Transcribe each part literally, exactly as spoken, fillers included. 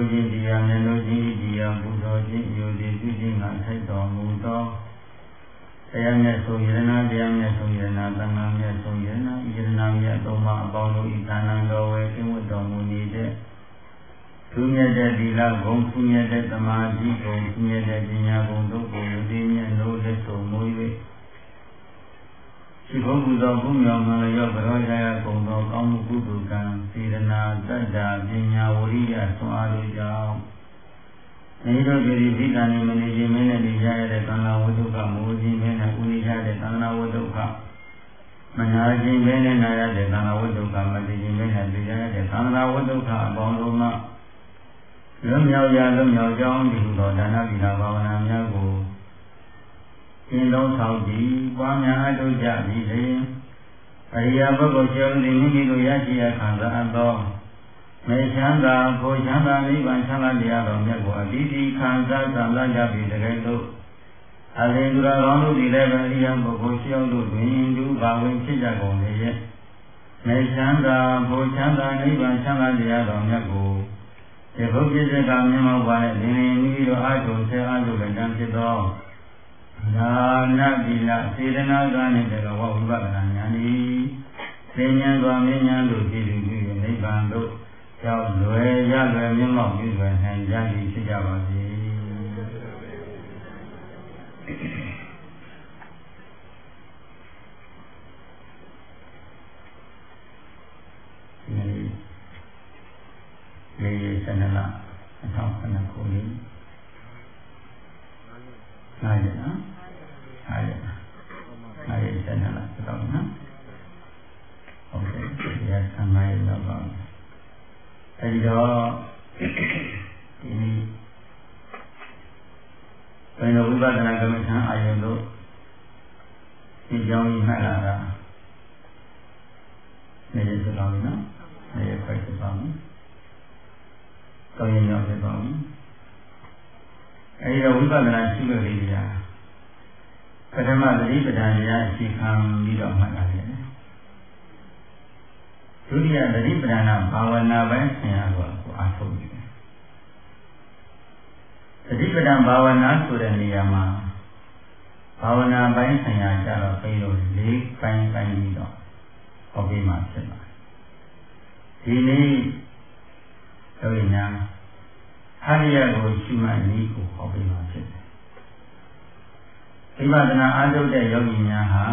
ခြင်းတရားမျက်နှာခြင်းတရားပူဇော်ခြင်းယူသည်ပြုခြင်းငါထိုက်တော်မူသောတရားမျက်ဆုံးယရနာတရားမျက်ဆုံးယရနာသံဃာမျက်ဆုံးယရနာယရနာမျက်သုံးပါအပေါင်းတို့ဤဌာနတော်ဝဲကျင့်ဝတ်တော်မူနေတဲ့သူမြတ်တဲ့ဒီလဂုံသူမြတ်တဲ့သမာဓိဂုံသူမြတ်တဲ့ပညာဂုံတို့ကိုယသိမြတ်လို့လက်ဆုံးမူ၍ဒီဘုဟုသောဘုမြောင်မှရောဘရောရာဂုံသောကောင်းမှုကုသိုလ်ကံစေတနာတတ္တာပညာဝရိယဆွမ်းအားတို့ကြောင့်နေတို့ဒီဒီကံနေမနေခြင်းမင်းနဲ့နေကြရတဲ့သံဃာဝတ္ထုကမိုးခြင်းမင်းနဲ့ဥနိရတဲ့သံဃာဝတ္ထုကမနာခြင်းမင်းနဲ့နာရတဲ့သံဃာဝတ္ထုကမတိခြင်းမင်းနဲ့နေကြရတဲ့သံဃာဝတ္ထုကအပေါင်းတို့မှလွတ်မြောက်ရာလွတ်မြောက်ကြောင်းဒီလိုသောဒါနသီလဘာဝနာများကိုသင်လုံးဆောင်ကြည်ပွားများအထုတ်ကြသည်လေအရိယာပုဂ္ဂိုလ်ကျောင်းသည်မိမိတို့ရရှိရခံစားအပ်သောမေချမ်းသာကိုချမ်းသာနိဗ္ဗာန်ချမ်းသာတရားတော်မြတ်ကိုအတိအကျခံစားသံသာကြပြီတကယ်လို့အလင်းသူတော်ကောင်းတို့သည်လည်းအရိယာပုဂ္ဂိုလ်ကျောင်းတို့တွင်ဒုဘာဝင်ဖြစ်ကြကုန်လေရဲ့မေချမ်းသာကိုချမ်းသာနိဗ္ဗာန်ချမ်းသာတရားတော်မြတ်ကိုဒီဘုရားစကားမြတ်မောပါတဲ့လင်းလင်းပြီးတော့အာထုံဆဲအားထုတ်လည်းတမ်းဖြစ်သောဒါနတိလစေတနာကနဲ့တကဝဝိပဿနာဉာဏ်ဤသင်ဉာဏ်စွာမြဉာဏ်တို့ဖြစ်ပြီးပြီးနိဗ္ဗာန်တို့ရောက်လွယ်ရလွယ်မြတ်မောပြုလွယ်နိုင်ကြပြီဖြစ်ကြပါစေလေးရစနလာအထောက်အပံ့ကိုလေးနိုင်ရနော်နိုင်ရနိုင်ရစနလာတော့နော်ဟုတ်ကဲ့ဒီရဆံမိုင်းတော့ပါအဲဒီတော့ဒီနေ့ဘယ်လိုဝိပဿနာကမ္မထာအာယုံတို့ဒီကြောင်းကြီးမှတ်လာတာနေရစတော့နော်နေရခွဲစပါမယ်ကောင်းရင်ရောက်ဖြစ်ပါဘူးအဲဒီတော့ဝိပဿနာရှိလို့လေးတွေကပထမသတိပဋ္ဌာန်တရားအခြေခံပြီးတော့မှတ်လာတယ်ဒုတိယသတိပဋ္ဌာန်ဘာဝနာပိုင်းဆင်ရတော့ကိုအားထုတ်နေတယ်သတိပဋ္ဌာန်ဘာဝနာဆိုတဲ့နေရာမှာဘာဝနာပိုင်းဆင်ရကြတော့ပြီးတော့လေးပိုင်းပိုင်းပြီးတော့ဟောပြီးမှဖြစ်ပါတယ်ဒီနေ့တို့ရညာအရိယကိုရှိမှနည်းကိုဟောပေးမှာဖြစ်တယ်။ဝိပဿနာအားထုတ်တဲ့ယောဂီများဟာ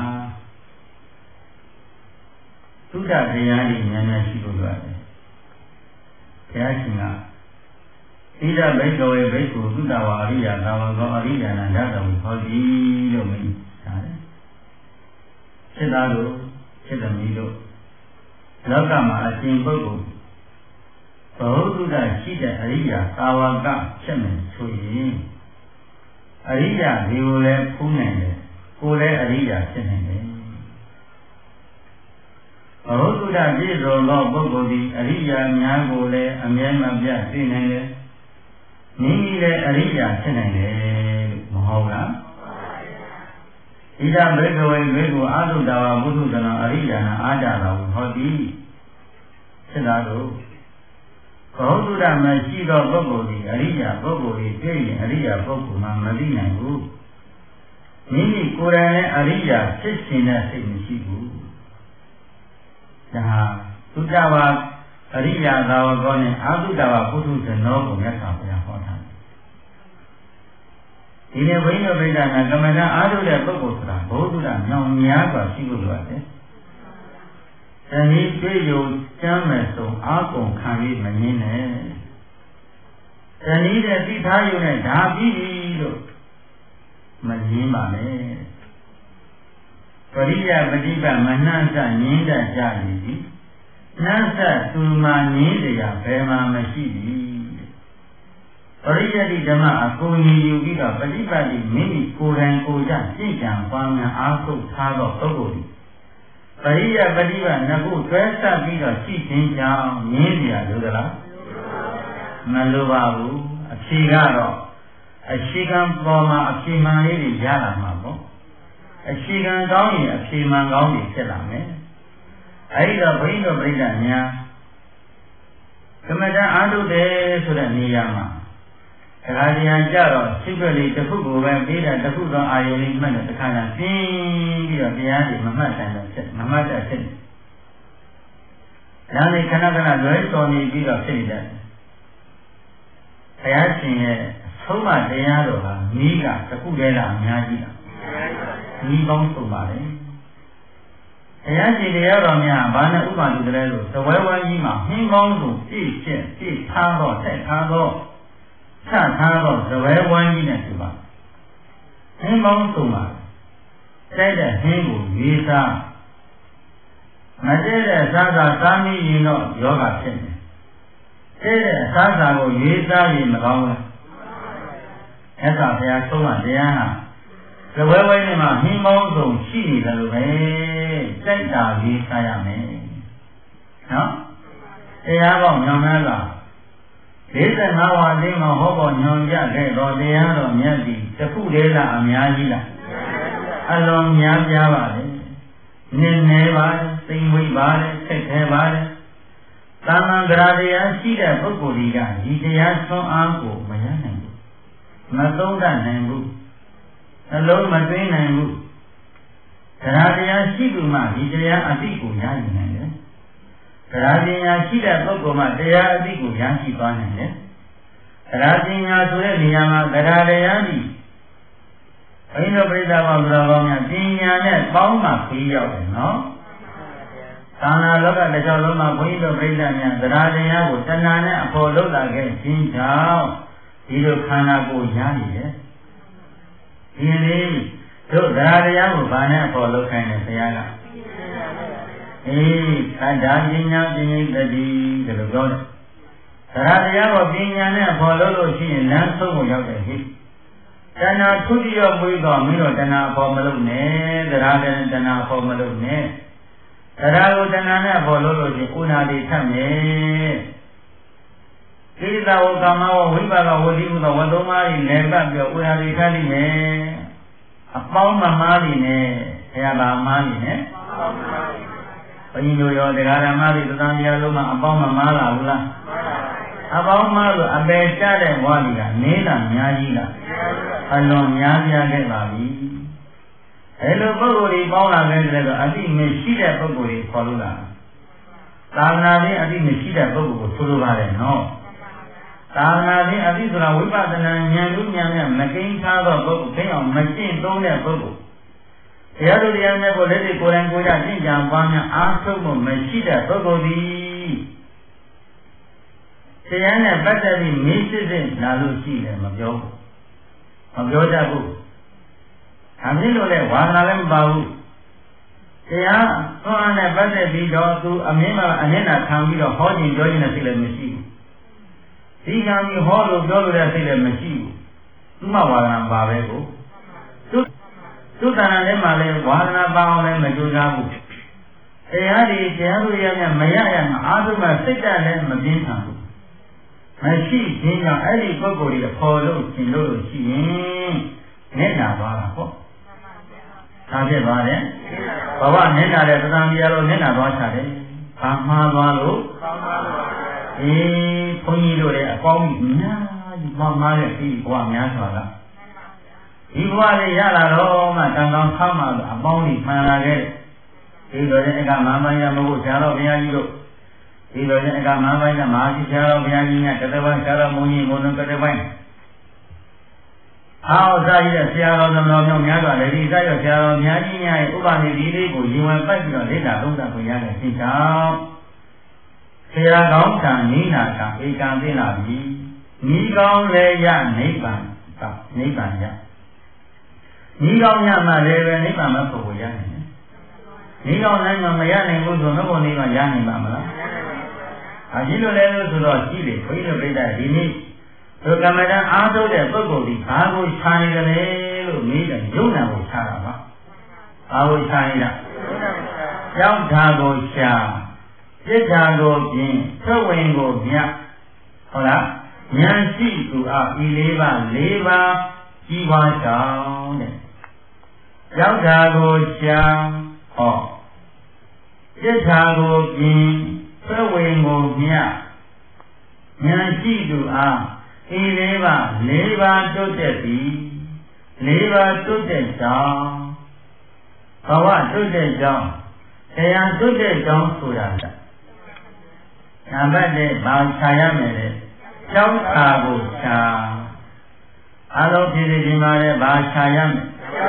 သုဒ္ဓတရားကြီးဉာဏ်နဲ့ရှိဖို့ရတယ်။ဘုရားရှင်ကဣဒဘိက္ခဝေဘိက္ခုသုဒ္ဓဝါအရိယသာဝကောအရိယနာဓာတုဟောတိလို့မိန့်ထားတယ်။စိတ္တတို့စိတ္တမီတို့လောကမှာအရှင်ပုဂ္ဂိုလ်ဘုဒ္ဓတာရှိတဲ့အရိယာသာဝကဖြစ်မယ်ဆိုရင်အရိယာဒီကိုလည်းဖူးနိုင်တယ်ကိုယ်လည်းအရိယာဖြစ်နိုင်တယ်ဘုဒ္ဓတာပြည့်စုံသောပုဂ္ဂိုလ်ဒီအရိယာများကိုလည်းအမြဲမပြတ်သိနိုင်တယ်မိမိလည်းအရိယာဖြစ်နိုင်တယ်မဟုတ်လားဣဒဘိက္ခဝေဘေကုအာသုတဝါဘုဒ္ဓတနာအရိယာနာအာကြတာဟောတိဖြစ်တာတို့ဘုဒ္ဓတာမရှိသောပုဂ္ဂိုလ်ဒီအရိယာပုဂ္ဂိုလ်ဒီသိရင်အရိယာပုဂ္ဂိုလ်မှမသိနိုင်ဘူးမိမိကိုယ်တိုင်လည်းအရိယာဖြစ်ရှင်တဲ့စိတ်မရှိဘူးဒါဟာသုတ္တဝါအရိယာသာဝကောနဲ့အာသုတဝါပုထုဇနောကိုမြတ်စွာဘုရားဟောထားတယ်ဒီနေ့ဘိညာဗိဒ္ဓနာကမ္မဋ္ဌာန်းအားထုတ်တဲ့ပုဂ္ဂိုလ်ဆိုတာဘုဒ္ဓတာမြောင်များစွာရှိလို့ရတယ်တဏှိတွေ့ယုံကျမ်းမဲ့ဆုံးအာကုန်ခံပြီးမငင်းနဲ့တဏှိတဲ့သိထားယုံနဲ့ဒါပြီးပြီလို့မငင်းပါနဲ့ပရိယပฏิပတ်မနှံ့စငင်းတတ်ကြပြီနှံ့စသူမှငင်းတရားဘယ်မှမရှိပြီပရိယတိဓမ္မအကုန်ကြီးယူပြီးတော့ပฏิပတ်ဒီမိမိကိုယ်တိုင်ကိုယ်ကျရှင်းကြံပွားများအားထုတ်ထားသောပုဂ္ဂိုလ်ဒီပရိယပฏิပတ်နှစ်ခုတွဲဆက်ပြီးတော့ရှိခြင်းကြောင့်ငင်းเสียလို့သလားမလိုပါဘူးအဖြေကတော့အခြေခံပေါ်မှာအဖြေမှန်လေးတွေရလာမှာပေါ့အခြေခံကောင်းရင်အဖြေမှန်ကောင်းတွေဖြစ်လာမယ်အဲဒီတော့ဘိန်းတော်ပြိဋ္ဌာညာပကမ္မဋ္ဌာန်းအားထုတ်တယ်ဆိုတဲ့နေရာမှာတရားတရားကြတော့စိတ်ကလေးတစ်ခုကိုပဲပြီးတာတစ်ခုသောအာယုန်လေးမှတ်တဲ့တစ်ခါကပြင်းပြီးတော့တရားတွေမမှတ်နိုင်တော့ဖြစ်မမှတ်တဲ့ဖြစ်ဒါနဲ့ခဏခဏလွဲတော်နေပြီးတော့ဖြစ်နေတယ်ဘုရားရှင်ရဲ့သုံးပါတရားတော်ဟာမိကတစ်ခုတည်းလားအများကြီးလားမိပေါင်းသုံးပါလေဘုရားရှင်တရားတော်များဘာနဲ့ဥပ္ပါဒုတည်းလို့သဝဲဝဲကြီးမှာဟင်းကောင်းကိုပြည့်ချက်ပြည့်ထားတော့တက်ထားတော့ချထားတော့သဝဲဝဲကြီးနဲ့ဆိုပါဟင်းကောင်းသုံးပါတဲ့တဲ့ဟင်းကိုရေးစားမတည့်တဲ့စားသာစားမိရင်တော့ယောဂဖြစ်တယ်တဲ့တဲ့စားသာကိုရေးစားရင်မကောင်းဘူးအဲ့ဒါဘုရားသုံးပါတရားဟာသဝဲဝဲနဲ့မှာဟင်းကောင်းဆုံးရှိနေတယ်လို့ပဲစိတ်ဓာတ်ရေးစားရမယ်နော်တရားပေါင်းညောင်းများကလေးဆယ်ငါးဝါးလေးမှာဟောပေါ်ညွန်ကြခဲ့တော်တရားတော်မြတ်သည်တစ်ခုတည်းလားအများကြီးလားအလွန်များပြားပါလေနည်းနည်းပါသိမ့်ဝိပါလေစိတ်ထဲပါလေသာမန်ကြရာတရားရှိတဲ့ပုဂ္ဂိုလ်တွေကဒီတရားဆွမ်းအားကိုမရနိုင်ဘူးမသုံးတတ်နိုင်ဘူးအလုံးမသိနိုင်ဘူးကြရာတရားရှိသူမှဒီတရားအသိကိုရယူနိုင်တယ်ကြရာပညာရှိတဲ့ပုဂ္ဂိုလ်မှတရားအသိကိုရရှိသွားနိုင်တယ်ကြရာပညာဆိုတဲ့နေရာမှာကြရာတရားဒီဘိဓိပရိသတ်ဘောင်တော်ကောင်းများပညာနဲ့ပေါင်းမှခရီးရောက်တယ်နော်သာနာလောကတစ်ခြားလုံးမှာဘုန်းကြီးတို့ပြိဿများသရတရားကိုတဏှာနဲ့အဖို့လုပ်လာခဲ့ခြင်းကြောင့်ဒီလိုခန္ဓာကိုယ်ရနေတယ်ဒီနေ့တို့သရတရားကိုဘာနဲ့အဖို့လုပ်ခိုင်းလဲဆရာကအေးသတ္တာပညာပညာတတိဒီလိုပြောတယ်သရတရားကိုပညာနဲ့အဖို့လုပ်လို့ရှိရင်လမ်းဆုံးကိုရောက်တယ်ဟိတဏှာထုတိယမွေးတော့မင်းတို့တဏှာအဖို့မလုပ်နဲ့သရတဲ့တဏှာအဖို့မလုပ်နဲ့တရားကိုတဏှာနဲ့ပေါ်လို့လို့ရှိရင်ဥနာတိထပ်မယ်ကိလေသာဝကာမဝဝိပါကဝတိမှုသောဝတ္တုမားကြီးလည်းပတ်ပြီးဥနာတိထပ်လိမ့်မယ်အပေါင်းမမားလိနဲ့ဆရာပါမားလိနဲ့ဘုန်းကြီးတို့ရောတရားဓမ္မတွေသံဃာလုံးမှာအပေါင်းမမားလာဘူးလားအပေါင်းမားလို့အပယ်ကျတဲ့ဘဝကြီးကနေတာများကြီးလားအလွန်များပြားခဲ့ပါပြီအဲလိုပုဂ္ဂိုလ်တွေပေါင်းလာခဲ့တယ်ဆိုအတိမရှိတဲ့ပုဂ္ဂိုလ်တွေခေါ်လို့လားသာသနာ့ရင်အတိမရှိတဲ့ပုဂ္ဂိုလ်ကိုဆိုလိုပါတယ်နော်သာသနာ့ရင်အတိဆိုတာဝိပဿနာဉာဏ်လူဉာဏ်နဲ့မကိန်းထားသောပုဂ္ဂိုလ်သိအောင်မကျင့်သုံးတဲ့ပုဂ္ဂိုလ်တရားတို့တရားနဲ့ကိုလက်တွေကိုယ်တိုင်ကိုယ်ကြကျင့်ကြံပွားများအားထုတ်မှုမရှိတဲ့ပုဂ္ဂိုလ်သည်တရားနဲ့ပတ်သက်ပြီးမေးစစ်စစ်လာလို့ရှိတယ်မပြောဘူးမပြောကြဘူးအမင်းတို့လည်းဝါဒနာလည်းမပါဘူးတရားသွန်အားနဲ့ပတ်သက်ပြီးတော့သူအမင်းမအနစ်နာခံပြီးတော့ဟောခြင်းပြောခြင်းနဲ့စိတ်လည်းမရှိဘူးဒီကံကြီးဟောလို့ပြောလို့တဲ့စိတ်လည်းမရှိဘူးသူမှဝါဒနာပါပဲကိုသူသူတဏ္ဍာထဲမှာလည်းဝါဒနာပါအောင်လည်းမကြိုးစားဘူးတရားဒီတရားတို့ရမြမရရမှာအာထုမှစိတ်ဓာတ်လည်းမပြင်းထန်ဘူးမရှိခြင်းကြောင့်အဲ့ဒီပုဂ္ဂိုလ်ကြီးပေါ်လို့ရှင်းလို့ရှိရင်မျက်နာပါလားပေါ့ဒါဖြစ်ပါတယ်ဘဝမျက်နာတဲ့သံဃာများလို့မျက်နာသွားချတယ်ဘာမှားသွားလို့အေးဘုန်းကြီးတို့ရဲ့အပေါင်းကြီးအများကြီးမှားမှားတဲ့ဒီဘဝများစွာကဒီဘဝလေးရလာတော့မှတန်တောင်ဆောင်းမှအပေါင်းကြီးမှန်လာခဲ့ဒီလိုတဲ့ကမဟာမယမဟုတ်ဆရာတော်ဘုရားကြီးတို့ဒီလိုတဲ့ကမဟာမယမဟာကြီးဆရာတော်ဘုရားကြီးနဲ့တသက်ပိုင်းဆရာတော်မုန်းကြီးဘုန်းတော်တသက်ပိုင်းအောက်စားရတဲ့ဆရာတော်သမတော်မျိုးများစွာလည်းဒီစားရဆရာတော်များကြီးများရဲ့ဥပ္ပနိဒီလေးကိုရင်ဝင်ပိုက်ပြီးတော့လက်တာသုံးတာကိုရတဲ့စိတ်ကြောင့်ဆရာကောင်းကံနိနာကဧကံသိလာပြီဤကောင်းလည်းရနိဗ္ဗာန်ကနိဗ္ဗာန်ရဤကောင်းရမှလည်းပဲနိဗ္ဗာန်မဖို့ကိုရနိုင်တယ်ဤကောင်းနိုင်မှမရနိုင်ဘူးဆိုတော့ဘုနိဗ္ဗာန်ရနိုင်ပါမလားအဲဒီလိုလည်းလို့ဆိုတော့ရှိတယ်ဘုန်းကြီးတို့ပြတဲ့ဒီနေ့သူကမ္မဋ္ဌာန်းအားထုတ်တဲ့ပုဂ္ဂိုလ်ဒီဘာကိုခြာနေကြလဲလို့မေးတယ်ယုံနာကိုခြာတာပါဘာကိုခြာနေတာကြောက်တာကိုခြာပြစ်တာကိုပြင်းသက်ဝင်ကိုမြတ်ဟုတ်လားဉာဏ်ရှိသူအားဤလေးပါးလေးပါးကြီးပွားကြောင်းတဲ့ကြောက်တာကိုခြာဟောပြစ်တာကိုပြင်းသက်ဝင်ကိုမြတ်ဉာဏ်ရှိသူအားဤလေးပါလေးပါတွတ်တဲ့သည်လေးပါတွတ်တဲ့ကြောင့်ဘဝတွတ်တဲ့ကြောင့်တရားတွတ်တဲ့ကြောင့်ဆိုတာကနံပါတ်၄ဘာခြာရမယ်လဲကြောင်းခြာကိုခြာအလုံးပြည်ဒီမှာလဲဘာခြာရမယ်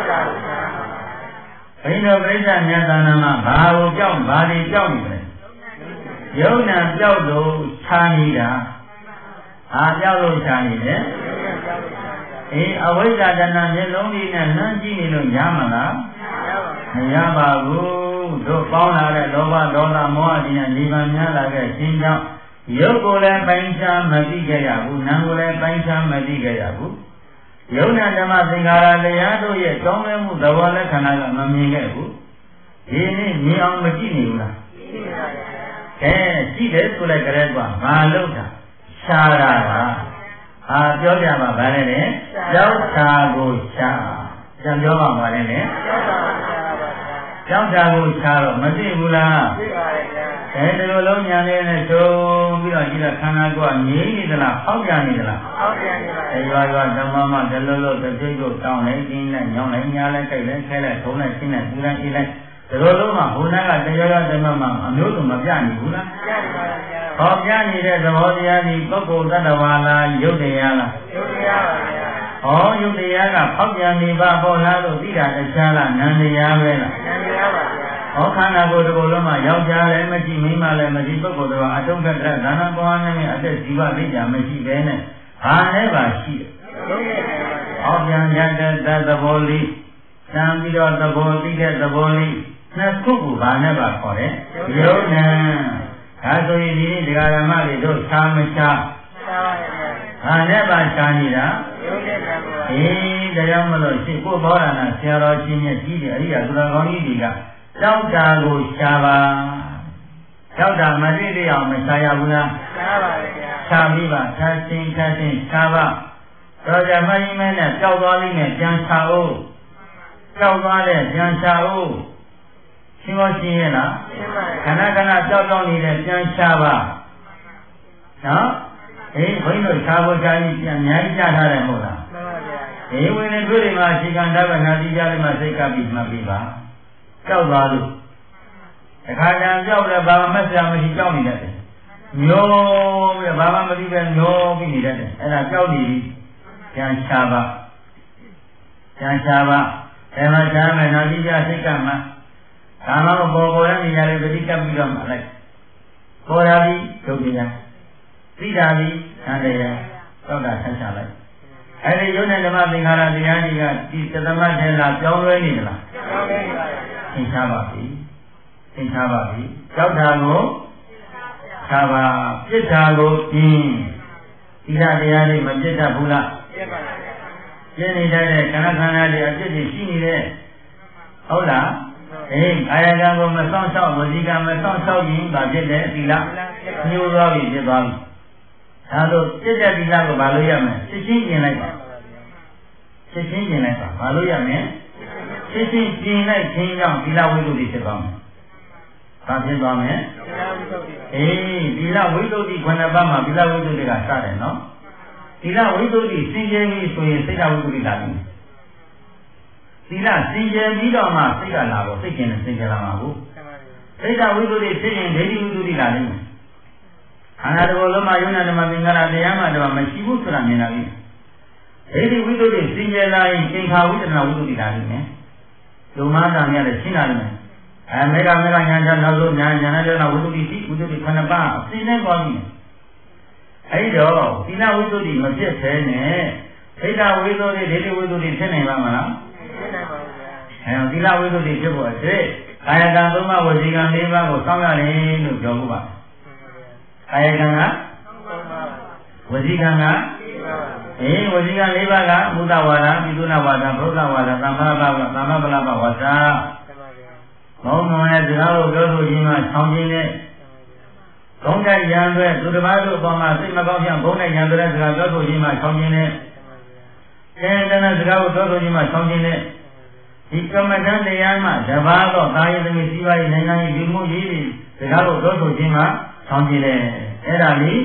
ဘိန်းတော်ပြိဿမြတ်သာနာမှာဘာကိုကြောက်ဘာတွေကြောက်နေလဲယုံနာကြောက်လို့ခြာနေတာအားကြောက်လို့ခြာနေတယ်အေးအဝိဇ္ဇာတဏ္ဍမျက်လုံးလေးနဲ့နှမ်းကြည့်နေလို့ရမှာလားမရပါဘူးတို့ပေါင်းလာတဲ့လောဘဒေါသမောဟတွေနဲ့ဒီပံများလာတဲ့ရှင်းကြောင့်ရုပ်ကိုယ်လည်းပိုင်းခြားမသိခဲ့ရဘူးနာမ်ကိုလည်းပိုင်းခြားမသိခဲ့ရဘူးယုံနာဓမ္မသင်္ခါရတရားတို့ရဲ့ကြောင်းလဲမှုသဘောလက္ခဏာကမမြင်ခဲ့ဘူးဒီနေ့မြင်အောင်မကြည့်နေဘူးလားအဲကြည့်တယ်ဆိုလိုက်ကြတဲ့ကွာမလုပ်တာရှားတာပါအာပြောပြပါဗါလဲလေရောက်တာကိုရှားပြန်ပြောပါဗါလဲလေရောက်တာကိုရှားတော့မသိဘူးလားသိပါတယ်ဗျာအဲဒီလိုလုံးညာလေးနဲ့ထုံပြီးတော့ကြည့်တော့ခန္ဓာကိုယ်ငြိမ့်နေသလားဟောက်ပြန်နေသလားဟောက်ပြန်နေပါဘူးအဲရွာရွာဓမ္မမဒလလို့တစ်စိတ်ကိုတောင်းလိုက်ကျင်းလိုက်ညောင်းလိုက်ညားလိုက်ကြိုက်လိုက်ခဲလိုက်ထုံးလိုက်ရှင်းလိုက်ပူလိုက်အေးလိုက်ဒီလိုလုံးမှာဘုရားကတရားရဓမ္မမှာအမျိုးစုံမပြနေဘူးလားပြနေပါဗျာဟောပြနေတဲ့သဘောတရားဒီပုဂ္ဂိုလ်တ attva လားယုတ်တရားလားယုတ်တရားပါဗျာဟောယုတ်တရားကဖောက်ပြန်နေပါပေါ်လားလို့သိတာတရားလားနံတရားပဲလားနံတရားပါဗျာဟောခန္ဓာကိုယ်တစ်ခုလုံးမှာယောက်ျားလည်းမရှိမိန်းမလည်းမရှိပုဂ္ဂိုလ်တော်အတုံးကတ္တဒါနပွားနေတဲ့အသက်ဇီဝလိညာမရှိဘဲနဲ့ဘာနဲ့ပါရှိတယ်ဟောပြန်ရတဲ့သဘောလေးတန်ပြီးတော့သဘောသိတဲ့သဘောလေးနှစ်ခုကိုဘာနဲ့ပါခေါ်တယ်ယုံနာဒါဆိုရင်ဒီဒကာဓမ္မတွေတို့ရှားမရှားဘာနဲ့ပါရှားနေတာယုံနေတာပါအေးတရားမလို့ရှိကိုဘောရဏဆရာတော်ရှင်ရဲ့ကြီးတယ်အရိယာသူတော်ကောင်းကြီးတွေကကြောက်တာကိုရှားပါကြောက်တာမသိသေးအောင်မရှားရဘူးလားရှားပါလေဗျာရှားပြီးပါဆန်းရှင်းခန်းရှင်းရှားပါတော့ကြမင်းမင်းနဲ့ကြောက်သွားလိမ့်မယ်ပြန်ရှားဦးကြောက်သွားတဲ့ပြန်ရှားဦးရှင်းမရှင်းရဲ့လားခဏခဏကြောက်ကြောက်နေတဲ့ပြန်ရှားပါနော်အေးဘုန်းကြီးတို့ရှားဖို့ရှားကြီးပြန်အများကြီးကြားထားတယ်မဟုတ်လားမှန်ပါဗျာအေးဝင်နေတွေ့တယ်မှာအချိန်ကန်တတ်ကနာတိကြတယ်မှာစိတ်ကပ်ပြီးမှတ်ပြီးပါကြောက်သွားလို့တခါတည်းကြောက်တယ်ဘာမှမဆက်ရမရှိကြောက်နေတတ်တယ်ညောပြီးဘာမှမသိပဲညောပြီးနေတတ်တယ်အဲ့ဒါကြောက်နေပြီပြန်ရှားပါပြန်ရှားပါအဲမှာရှားမယ်နာတိကြစိတ်ကမှဒါမှမပေါ်ပေါ်ရနေရတဲ့ပဋိကပ်ပြီးတော့မှလိုက်ပေါ်ရပြီဒုက္ခရသိတာပြီသံတရားသောတာဆက်ချလိုက်အဲဒီယုံနဲ့ဓမ္မသင်္ခါရတရားကြီးကဒီသတ္တမထဲလာပြောင်းလဲနေသလားပြောင်းလဲနေပါဘူးသင်္ခါပါပြီသင်္ခါပါပြီကြောက်တာကိုခြားပါပြစ်တာကိုပြင်းဒီကတရားလေးမပြစ်တတ်ဘူးလားပြစ်ပါပါပြင်းနေတဲ့ခန္ဓာခန္ဓာတွေအပြစ်တွေရှိနေတဲ့ဟုတ်လားအေးအာရကံကိုမဆောင်ရှောက်ဝစီကံမဆောင်ရှောက်ရင်ဗာဖြစ်တယ်သီလညှိုးသွားပြီဖြစ်သွားပြီဒါလို့စိတ်တဲ့သီလကိုဗာလို့ရမယ်စစ်ချင်းကျင်လိုက်ပါစစ်ချင်းကျင်လိုက်ပါဗာလို့ရမယ်စစ်ချင်းကျင်လိုက်ခြင်းကြောင့်သီလဝိသုဒ္ဓိဖြစ်သွားမယ်ဗာဖြစ်သွားမယ်အေးသီလဝိသုဒ္ဓိခုနှစ်ပါးမှာသီလဝိသုဒ္ဓိကစတယ်နော်သီလဝိသုဒ္ဓိစင်ကြယ်ပြီဆိုရင်စိတ်ဝိသုဒ္ဓိလာပြီသီလစင်ကြယ်ပြီးတော့မှစိတ်ကလာတော့စိတ်ကျင်နဲ့စင်ကြယ်လာမှာကိုစိတ်ကဝိသုဒ္ဓိဖြစ်ရင်ဒိဋ္ဌိဝိသုဒ္ဓိလာလိမ့်မယ်ခန္ဓာတော်လုံးမှာယုံနာဓမ္မသင်္ခါရတရားမှတော့မရှိဘူးဆိုတာမြင်လာပြီဒိဋ္ဌိဝိသုဒ္ဓိစင်ကြယ်လာရင်သင်္ခါဝိတ္တနာဝိသုဒ္ဓိလာလိမ့်မယ်ဒုမာတာမြတ်လည်းရှင်းလာလိမ့်မယ်အဲမေဃမေဃညာချနောက်ဆုံးညာညာနဲ့တော့ဝိသုဒ္ဓိရှိဝိသုဒ္ဓိခန္ဓာပါအစဉ်နဲ့သွားပြီအဲဒီတော့သီလဝိသုဒ္ဓိမဖြစ်သေးနဲ့စိတ်ဝိသုဒ္ဓိဒိဋ္ဌိဝိသုဒ္ဓိဖြစ်နိုင်ပါမလားအဲသီလဝိသုဒ္ဓိဖြစ်ဖို့အတွက်ကာယကံသုံးပါးဝစီကံ၄ပါးကိုစောင့်ရတယ်လို့ပြောဖို့ပါကာယကံကဝစီကံကအေးဝစီကံ၄ပါးကမုဒ္ဒဝါဒပိသုနာဝါဒဗုဒ္ဓဝါဒသမ္မာပပသမ္မာပလပဝါစာမောင်းမောရဲ့တရားကိုပြောဆိုခြင်းမှာဆောင်းခြင်းနဲ့ဘုံတဲ့ရံတွေသူတစ်ပါးတို့အပေါ်မှာစိတ်မကောင်းပြန်ဘုံတဲ့ရံတွေစကားပြောဆိုခြင်းမှာဆောင်းခြင်းနဲ့အဲတဏှာစကားကိုပြောဆိုခြင်းမှာဆောင်းခြင်းနဲ့ဒီကမ္မဋ္ဌာန်းတရားမှာတပါးတော့ကာယသမီးစီးပွားရေးနိုင်ငံရေးဒီမှုရေးတွေစကားကိုပြောဆိုခြင်းမှာဆောင်းခြင်းနဲ့အဲ့ဒါလေး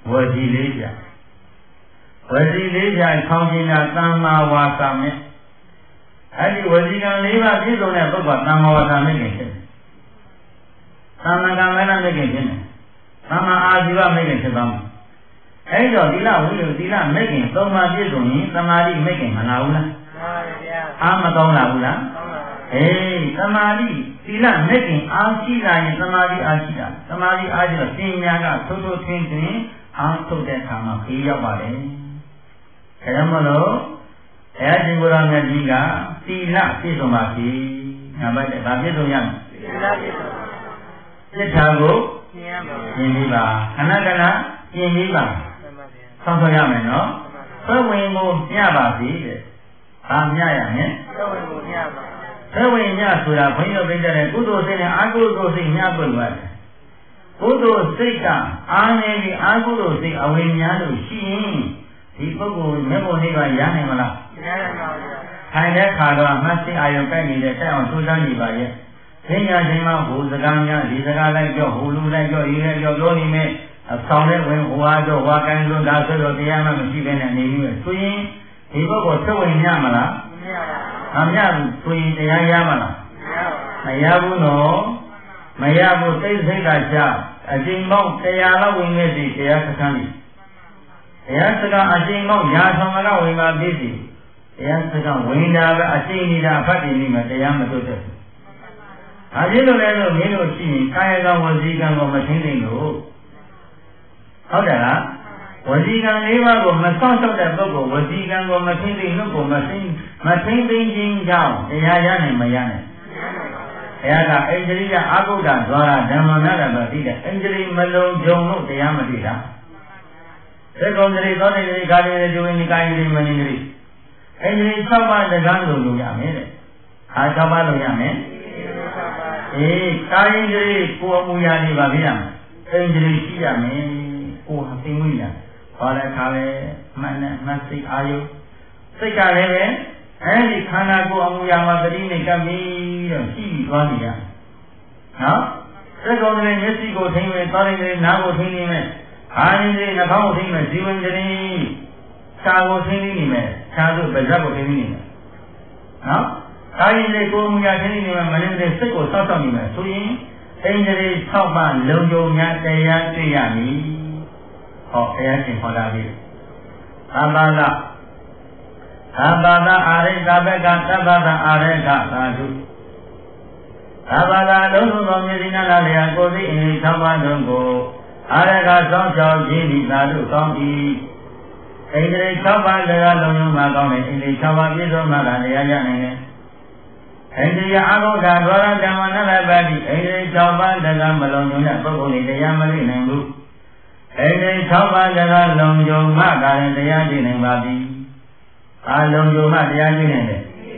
ဝစီလေးပြဝစီလေးပြခေါင်းကျင်တာသမ္မာဝါစာမဲ့အဲ့ဒီဝစီကံလေးပါးပြည့်စုံတဲ့ပုဂ္ဂိုလ်သမ္မာဝါစာမဲ့ခင်ဖြစ်တယ်သမ္မာကမ္မနာမဲ့ခင်ဖြစ်တယ်သမ္မာအာဇီဝမဲ့ခင်ဖြစ်သွားမှာအဲ့တော့သီလဝိသုသီလမဲ့ခင်သုံးပါးပြည့်စုံရင်သမာဓိမဲ့ခင်မလာဘူးလားမှန်ပါဗျာအားမကောင်းလာဘူးလားမှန်ပါအေးသမာဓိသီလမဲ့ခင်အားရှိလာရင်သမာဓိအားရှိတာသမာဓိအားရှိတော့ပညာကထိုးထိုးထင်းထင်းအားထုတ်တဲ့အခါမှာခေရောက်ပါလေအဲဒါမလို့အဲဒီဘုရားမြတ်ကြီးကသီလပြည့်စုံပါပြီငါပဲဒါပြည့်စုံရမယ်သီလပြည့်စုံသစ္စာကိုကျင့်ပါကျင့်ပြီးပါခဏခဏကျင့်ပြီးပါဆောင်းဆောင်းရမယ်နော်သွေဝင်ကိုညပါပြီတဲ့ဘာညရမယ်သွေဝင်ကိုညပါသွေဝင်ညဆိုတာဘုန်းကြီးတို့ပြောတဲ့ကုသိုလ်စိတ်နဲ့အကုသိုလ်စိတ်ညပွင့်ပါတယ်ကုသိုလ်စိတ်ကအာနေပြီးအကုသိုလ်စိတ်အဝိညာဉ်လို့ရှိရင်ဒီပုဂ္ဂိုလ်မျက်ပုံလေးပါရနိုင်မလားရနိုင်ပါဘူးထိုင်တဲ့ခါတော့မှတ်စိအာယုံကိုက်နေတဲ့တက်အောင်ထိုးစားနေပါရဲ့သင်ညာချိန်မှာဟိုစကားများဒီစကားလိုက်ပြောဟိုလူလိုက်ပြောရေးလိုက်ပြောပြောနေမယ်အဆောင်နဲ့ဝင်ဟိုဟာတော့ဝါကန်လို့ဒါဆိုတော့တရားမှမရှိဘဲနဲ့နေပြီးဆိုရင်ဒီပုဂ္ဂိုလ်သက်ဝင်ညမလားမရပါဘူးမရဘူးဆိုရင်တရားရမလားမရဘူးနော်မရဘူးစိတ်စိတ်ကရှာအချိန်ပေါင်းတရားလောက်ဝင်နေစီတရားစခန်းကြီးတရားစခန်းအချိန်ပေါင်းရာဆောင်လောက်ဝင်ပါပြီစီတရားစခန်းဝင်တာပဲအချိန်နေတာအဖတ်တည်နေမှာတရားမတွတ်တဲ့။ဒါဖြစ်လို့လည်းလို့မင်းတို့ရှိရင်ကာယကံဝစီကံကိုမသိသိလို့ဟုတ်တယ်လားဝစီကံလေးပါးကိုမစောင့်ရှောက်တဲ့ပုဂ္ဂိုလ်ဝစီကံကိုမသိသိလို့ကိုမသိမသိသိခြင်းကြောင့်တရားရနိုင်မရနိုင်ဘုရားကအိန္ဒြိယအာဂုဒ္ဒဇောရဓမ္မနာတတော်သိတဲ့အိန္ဒြိမလုံးကြုံလို့တရားမသိတာသေကုံဒြိသောတိဒြိကာတိဒြိဇဝိနိကာယဒြိမနိဒြိအိန္ဒြိ၆ပါးတကားလို့လို့ရမယ်တဲ့အား၆ပါးလို့ရမယ်အေးကာယဒြိကိုယ်အမူအရာတွေပါပြရမယ်အိန္ဒြိရှိရမယ်ကိုယ်ဟာသိမှုရဟောတဲ့ခါလဲမှန်နဲ့မှတ်စိတ်အာယုစိတ်ကလည်းပဲအဲဒီခန္ဓာကိုယ်အမူအရာမှာတတိနဲ့ကပ်ပြီးတော့ရှိပြီးသွားနေရနော်သက္ကုံတွေမျက်စိကိုထိမ့်မယ်သောရင်တွေနားကိုထိမ့်နေမယ်အာရင်တွေနှာခေါင်းကိုထိမ့်မယ်ဇီဝင်တွေရှားကိုထိမ့်နေမယ်ရှားတို့ဗဇက်ကိုထိမ့်နေမယ်နော်အာရင်တွေကိုယ်အမူအရာထိမ့်နေမယ်မနစ်တွေစိတ်ကိုစောက်စောက်နေမယ်ဆိုရင်အိန္ဒြေ၆ပါးလုံခြုံများတရားတွေ့ရမည်ဟောတရားရှင်ဟောတာပြီအပါဒအပါဒအာရိကဘကသဗ္ဗတအာရိကသာဓုအပါဒလုံးစုံသောမြေစိနာလာလျာကိုယ်သိအင်း၆ပါးလုံးကိုအာရိကစောင့်ရှောက်ခြင်းဒီသာဓုကောင်း၏ဣန္ဒြေ၆ပါးတရားလုံးလုံးမှာကောင်းတယ်ဣန္ဒြေ၆ပါးပြည့်စုံမှသာတရားရနိုင်တယ်ဣန္ဒြေအာဂုဒ္ဒဒွါရဓမ္မနလပတိဣန္ဒြေ၆ပါးတရားမလုံးလုံးတဲ့ပုဂ္ဂိုလ်တွေတရားမသိနိုင်ဘူးဣန္ဒြေ၆ပါးတရားလုံးယုံမှသာတရားသိနိုင်ပါသည်အာလုံးယုံမှတရားသိနိုင်တယ်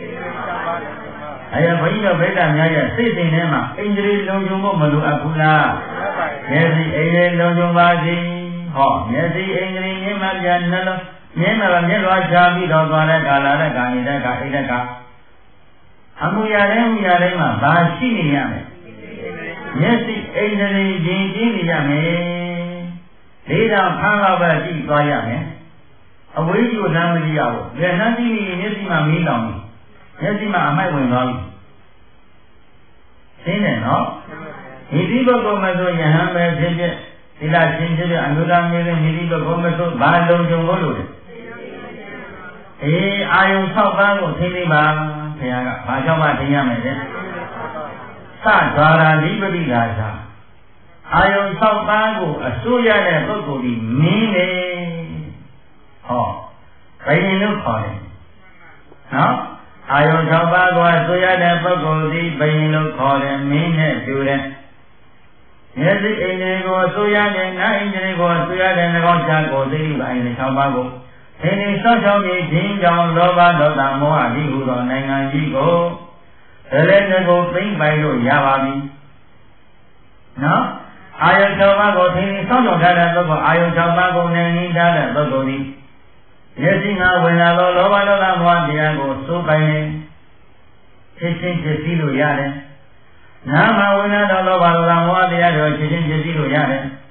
အဲဘုန်းကြီးတို့ဗိဒ္ဓများရဲ့စိတ်စဉ်ထဲမှာဣန္ဒြေလုံးယုံဖို့မလိုအပ်ဘူးလားမျက်စိဣန္ဒြေလုံးယုံပါသည်ဟောမျက်စိဣန္ဒြေမြင်မှပြန်နှလုံးမြင်မှမျက်လွှာချပြီးတော့သွားတဲ့ကာလတဲ့ကာနေတဲ့ကာဣဒ္ဓကအမှုရတဲ့မှုရတဲ့မှာဘာရှိနေရမလဲမျက်စိဣန္ဒြေရင်ကျင်းနေရမယ်လေးတောင်ဖမ်းတော့ပဲကြည့်သွားရမယ်အဝေးကြီးလမ်းမကြည့်ရဘူးလက်နှမ်းကြည့်ရင်မျက်စိမှာမီးလောင်ပြီမျက်စိမှာအမိုက်ဝင်သွားပြီရှင်းတယ်နော်ဒီဒီဘကုမဆိုယဟန်ပဲဖြစ်ဖြစ်သီလရှင်ဖြစ်ဖြစ်အနုဒာမျိုးနဲ့ဒီဒီဘကုမဆိုဘာလုံးကြုံလို့လို့အေးအာယုံ၆ပါးကိုသိသိပါဘုရားကဘာကြောင့်မှသိရမယ်လဲသဒွါရာဓိပတိဒါသာအာယုံ၆ပါးကိုအစိုးရတဲ့ပုဂ္ဂိုလ်ဒီမင်းလေဟောဘယ်ရင်လို့ခေါ်တယ်နော်အာယုံ၆ပါးကိုအစိုးရတဲ့ပုဂ္ဂိုလ်ဒီဘယ်ရင်လို့ခေါ်တယ်မင်းနဲ့တူတယ်မျက်စိအိန္ဒြေကိုအစိုးရတဲ့နားအိန္ဒြေကိုအစိုးရတဲ့နှာခေါင်းရှားကိုသိပြီးအိန္ဒြေ၆ပါးကိုဒီနေ့စောင့်ရှောက်ခြင်းခြင်းကြောင့်လောဘဒေါသမောဟဒီဟုသောနိုင်ငံကြီးကိုဒါလည်းကိုသိမ့်ပိုင်လို့ရပါပြီနော်အာယု၆ပါးကိုသင်စောင့်တော်ထားတဲ့ပုဂ္ဂိုလ်အာယု၆ပါးကိုနိုင်နေထားတဲ့ပုဂ္ဂိုလ်သည်မျက်စိငါဝင်လာသောလောဘဒေါသမောဟတရားကိုစိုးပိုင်နေဖြစ်ချင်းဖြစ်ပြီးလို့ရတယ်။နာမဝင်လာသောလောဘဒေါသမောဟတရားကိုဖြစ်ချင်းဖြစ်ပြီးလို့ရတယ်။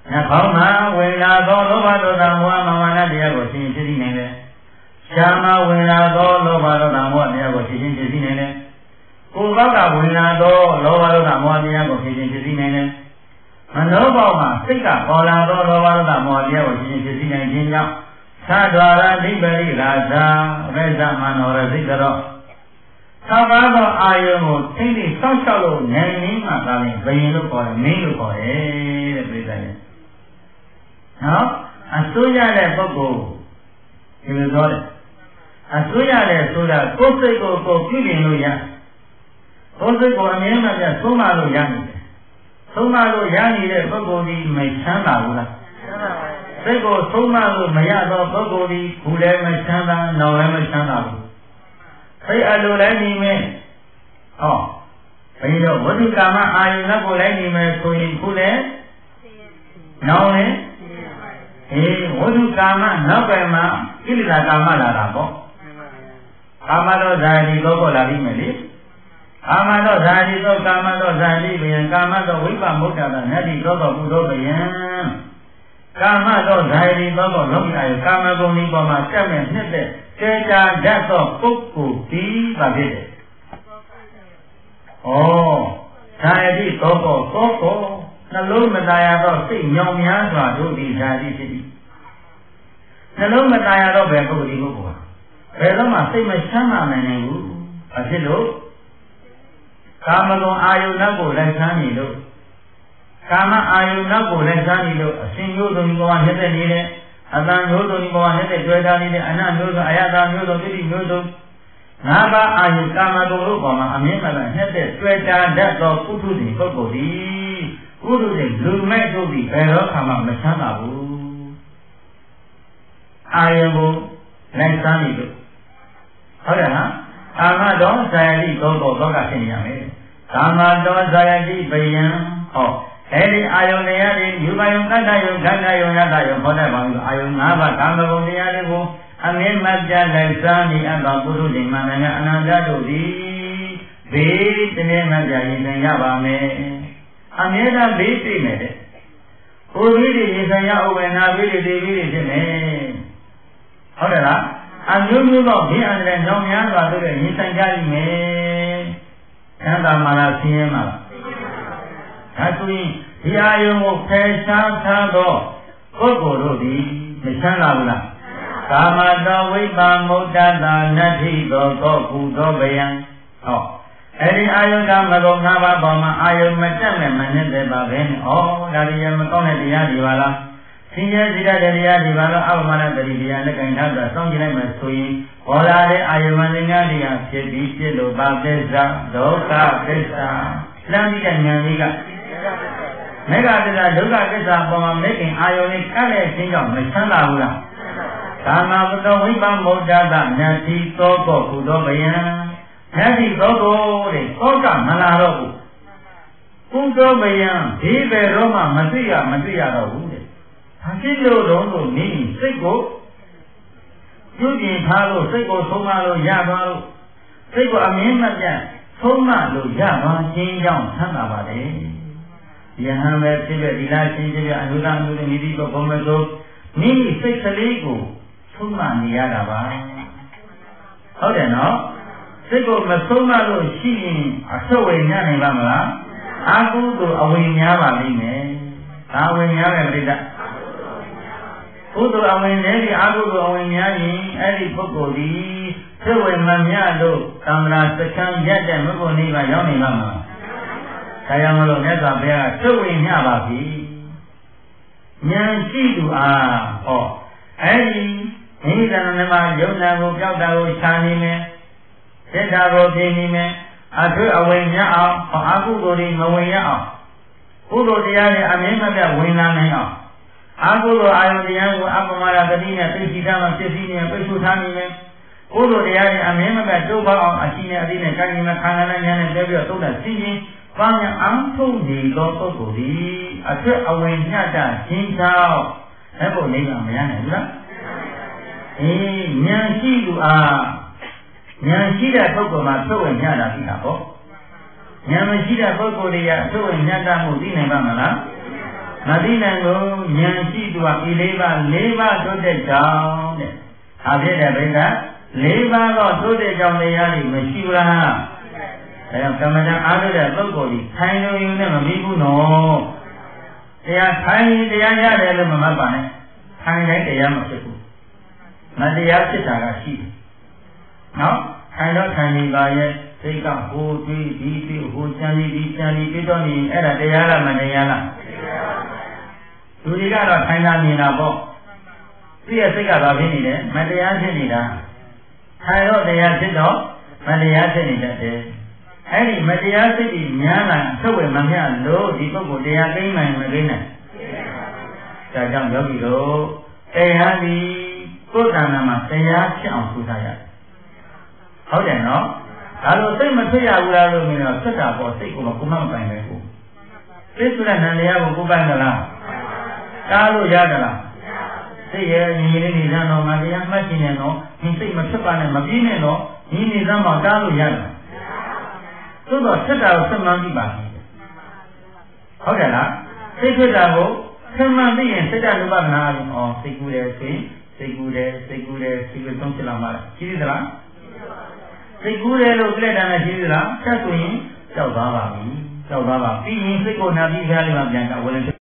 နှခေါင်းမှာဝင်လာသောလောဘဒေါသမောဟမာမနာတရားကိုရှင်းရှင်းသိနိုင်တယ်ရှားမှာဝင်လာသောလောဘဒေါသမောဟတရားကိုရှင်းရှင်းသိနိုင်တယ်ကိုယ်ဘက်ကဝင်လာသောလောဘဒေါသမောဟတရားကိုရှင်းရှင်းသိနိုင်တယ်မနောဘောမှာစိတ်ကပေါ်လာသောလောဘဒေါသမောဟတရားကိုရှင်းရှင်းသိနိုင်ခြင်းကြောင့်သာဒွါရနိဗ္ဗရိလာသာရေသမနောရစိတ်တော်သာဘာသောအာယုံကိုသိသိစောင့်ရှောက်လို့နိုင်နေမှသာလျှင်ဘယင်လို့ခေါ်တယ်မင်းလို့ခေါ်တယ်တဲ့ပြိဿရဲ့နော်အစိုးရတဲ့ပုဂ္ဂိုလ်ဒီလိုပြောတယ်အစိုးရတဲ့ဆိုတာကိုယ်စိတ်ကိုကိုယ်ပြုပြင်လို့ရကိုယ်စိတ်ကိုအမြဲတမ်းသုံးမလို့ရနေတယ်သုံးမလို့ရနေတဲ့ပုဂ္ဂိုလ်ဒီမချမ်းသာဘူးလားစိတ်ကိုသုံးမလို့မရတော့ပုဂ္ဂိုလ်ဒီဘူးလည်းမချမ်းသာနောင်လည်းမချမ်းသာဘူးစိတ်အလိုလည်းနေမယ်ဟောဘယ်လိုဝိသုကာမအာယုနဲ့ကိုလည်းနေမယ်ဆိုရင်ခုလည်းနောင်လည်းအေးဝိသုကာမနောက်ပဲမှာကိလေသာကာမလာတာပေါ့ကာမတော့ဇာတိတော့ပေါ်လာပြီမယ်လေကာမတော့ဇာတိတော့ကာမတော့ဇာတိဘယံကာမတော့ဝိပမုဒ္ဒတာနတ္တိတော့တော့ဘုသောဘယံကာမတော့ဇာတိတော့တော့လောကီအာယကာမဂုဏ်ဒီပေါ်မှာစက်မဲ့နှစ်သက်ကျေချာတတ်သောပုဂ္ဂိုလ်ဒီပါဖြစ်တယ်။ဩဇာတိတော့တော့သောကောနှလုံးမသားရတော့စိတ်ညောင်များစွာတို့ဒီဇာတိဖြစ်သည်။နှလုံးမသားရတော့ဘယ်ပုဂ္ဂိုလ်ဒီပုဂ္ဂိုလ်ဘယ်တော့မှစိတ်မချမ်းသာနိုင်နိုင်ဘူး။ဘာဖြစ်လို့ကာမဂုဏ်အာယုနောက်ကိုလိုက်ဆန်းနေလို့ကာမအာယုနောက်ကိုလိုက်ဆန်းနေလို့အစဉ်မျိုးစုံဘဝနှစ်သက်နေတဲ့အတန်မျိုးစုံဘဝနှစ်သက်တွေ့တာနေတဲ့အနတ်မျိုးစုံအယတာမျိုးစုံပိဋိမျိုးစုံငါးပါးအာယုကာမဂုဏ်တို့ပေါ်မှာအမြင့်မှန်နှစ်သက်တွေ့တာတတ်သောပုထုဇဉ်ပုဂ္ဂိုလ်သည်ပုထုဇဉ်လူမဲ့တို့သည်ဘယ်တော့မှမချမ်းသာဘူးအာယုကိုလိုက်ဆန်းနေလို့ဟုတ်တယ်နော်ကာမတော်ဇာယတိသောသောသောကဖြစ်နေရမယ်ကာမတော်ဇာယတိပယံဟောအဲ့ဒီအာယုန်တရားတွေယူပါယုန်တတ္တယုန်ခန္ဓာယုန်ယတယုန်ခေါ်တဲ့ပါလို့အာယုန်၅ပါးကာမဂုဏ်တရားတွေကိုအမြဲမပြတ်လိုက်စားနေအပ်သောပုထုဇဉ်မှန်တဲ့အနန္တတို့သည်ဘေးတည်းမပြတ်ရင်သင်ရပါမယ်အမြဲတမ်းဘေးသိမယ်တဲ့ကိုယ်ကြီးတွေရင်ဆိုင်ရဥပ္ပနာဘေးတွေဒီဘေးတွေဖြစ်မယ်ဟုတ်တယ်လားအမျိုးမျိုးသောဘေးအန္တရာယ်နှောင်များစွာတို့ရဲ့ရင်ဆိုင်ကြရမယ်သံသာမာလာဆင်းရဲမှာဒါဆိုရင်ဒီအာယုံကိုဖယ်ရှားထားသောပုဂ္ဂိုလ်တို့သည်မချမ်းသာဘူးလားကာမတောဝိပါမုဒ္ဒတာနတ္ထိသောသောကုသောဗယံဟောအဲ့ဒီအာယုံကမကုံ၅ပါးပေါ်မှာအာယုံမတက်မဲ့မနဲ့တဲ့ပါပဲဩဒါရီရမကောင်းတဲ့တရားတွေပါလားဆင်းရဲစိတ္တတရားတွေပါလားအပမနတတိတရားလက်ကင်ထားတာစောင့်ကြည့်လိုက်မှဆိုရင်ပေါ်လာတဲ့အာယုံမဉာဏ်တရားဖြစ်ပြီးဖြစ်လို့ပါပစ္စာဒုက္ခပစ္စာလမ်းပြီးတဲ့ဉာဏ်လေးကမေဃသစ္စာဒုက္ခသစ္စာပေါ်မှာမေခင်အာယုန်လေးကပ်တဲ့အခြင်းကြောင့်မချမ်းသာဘူးလားကာမဝတ္တဝိပမုဒ္ဒတာဉာဏ်တိသောကောကုသောဗယံဉာဏ်တိသောကောတဲ့သောကမလာတော့ဘူးကုသောဗယံဒီဘယ်တော့မှမသိရမသိရတော့ဘူးတဲ့ဘာဖြစ်လို့တော့လို့နည်းစိတ်ကိုပြုပြင်ထားလို့စိတ်ကိုသုံးမလို့ရသွားလို့စိတ်ကိုအမြင်မပြတ်သုံးမလို့ရသွားခြင်းကြောင့်သံသာပါတယ်ယဟန်ပဲဖြစ်တဲ့ဒီလားချင်းချင်းအနုဒအနုဒနိတိကိုဘုံမဲ့ဆိုမိမိစိတ်ကလေးကိုသုံးမနေရတာပါဟုတ်တယ်နော်စိတ်ကိုမသုံးမလို့ရှိရင်အဆုတ်ဝင်များနိုင်ပါမလားအာဟုတို့အဝင်များပါလိမ့်မယ်ဒါဝင်များတယ်ပြိတ္တကုသိုလ်အဝင်နဲ့ဒီအာဟုတို့အဝင်များရင်အဲ့ဒီပုဂ္ဂိုလ်ဒီစိတ်ဝင်မများလို့သံဃာစကံရက်တဲ့မဂ္ဂိုလ်နိဗ္ဗာန်ရောက်နေပါမှာဒါကြောင့်မလို့မြတ်စွာဘုရားသုတ်ဝင်ညပါပြီဉာဏ်ရှိသူအားဟောအဲ့ဒီမိမိတဏ္ဍာမှာယုံနာကိုကြောက်တာကိုခြာနေမယ်စိတ်ဓာတ်ကိုပြင်းနေမယ်အထွေအဝင်ညအောင်အကုသိုလ်တွေမဝင်ရအောင်ကုသိုလ်တရားတွေအမြဲမပြတ်ဝင်လာနိုင်အောင်အကုသိုလ်အာယုတရားကိုအပမရဂတိနဲ့သိသိထားမှဖြစ်ပြီးနေပိတ်ဆို့ထားနေမယ်ကုသိုလ်တရားတွေအမြဲမပြတ်တိုးပေါအောင်အရှိနဲ့အသိနဲ့ကံကြီးနဲ့ခန္ဓာနဲ့ဉာဏ်နဲ့တည်းပြီးတော့သုံးတာသိချင်းဘာညာအံထုတ်နေသောပုဂ္ဂိုလ်ဒီအထွတ်အဝင်ညတခြင်းကြောင့်အဲ့ဘုနိဗ္ဗာန်မရနိုင်ဘူးလားအေးဉာဏ်ရှိသူအားဉာဏ်ရှိတဲ့ပုဂ္ဂိုလ်မှာသုတ်ဝင်ညတာသိတာပေါ့ဉာဏ်မရှိတဲ့ပုဂ္ဂိုလ်တွေကအသုတ်ဝင်ညတာမှုသိနိုင်ပါမလားမသိနိုင်လို့ဉာဏ်ရှိသူကဒီလေးပါးလေးပါးတိုးတဲ့ကြောင့်တဲ့ဒါဖြစ်တဲ့ဘိက္ခလေးပါးတော့တိုးတဲ့ကြောင့်တရားတွေမရှိဘူးလားဒါကြောင့်ကမ္မဋ္ဌာန်းအားထုတ်တဲ့ပုဂ္ဂိုလ်ကြီးခိုင်လုံရင်နဲ့မပြီးဘူးနော်တရားခိုင်ရင်တရားရတယ်လို့မမှတ်ပါနဲ့ခိုင်တိုင်းတရားမဖြစ်ဘူးမတရားဖြစ်တာကရှိတယ်နော်ခိုင်တော့ခိုင်နေပါရဲ့စိတ်ကဟိုတွေးဒီတွေးဟိုကြံဒီဒီကြံဒီပြတော့နေအဲ့ဒါတရားလားမတရားလားလူတွေကတော့ခိုင်တာမြင်တာပေါ့သူရဲ့စိတ်ကဘာဖြစ်နေလဲမတရားဖြစ်နေတာခိုင်တော့တရားဖြစ်တော့မတရားဖြစ်နေတတ်တယ်အဲ့ဒီမတရားစိတ်ကြီးများလာထုတ်ဝေမမျှလို့ဒီပုဂ္ဂိုလ်တရားသိနိုင်မသိနိုင်ဒါကြောင့်ယောဂီတို့တရားဒီကိုယ်တဏ္ဍာမှာတရားဖြစ်အောင်ထူထားရတယ်ဟုတ်တယ်နော်ဒါလို့စိတ်မဖြစ်ရဘူးလားလို့မြင်တော့ဖြစ်တာပေါ့စိတ်ကမကုမမပိုင်ပဲကိုစိတ်ဆိုတဲ့နံတရားကိုကိုပိုင်မလားကားလို့ရသလားစိတ်ရဲ့ညီညီလေးနေစမ်းတော့ငါတရားမှတ်ခြင်းနဲ့တော့ဒီစိတ်မဖြစ်ပါနဲ့မပြင်းနဲ့တော့ညီနေစမ်းမှကားလို့ရတယ်သို့တော့ဖြစ်တာကိုဆက်မှန်းကြည့်ပါဟုတ်တယ်လားစိတ်ဖြစ်တာကိုဆက်မှန်းသိရင်စိတ်တ ानु ပဒနာရင်ဩစိတ်ကူးတယ်ဆိုရင်စိတ်ကူးတယ်စိတ်ကူးတယ်စိတ်ကသုံးဖြစ်လာမှာရှိသေးသလားစိတ်ကူးတယ်လို့ပြည့်တယ်နဲ့ရှိသေးလားဆက်ဆိုရင်ကြောက်သွားပါပြီကြောက်သွားပါပြီးရင်စိတ်ကိုနာပြီးဖျားလေးမှပြန်ကြဝင်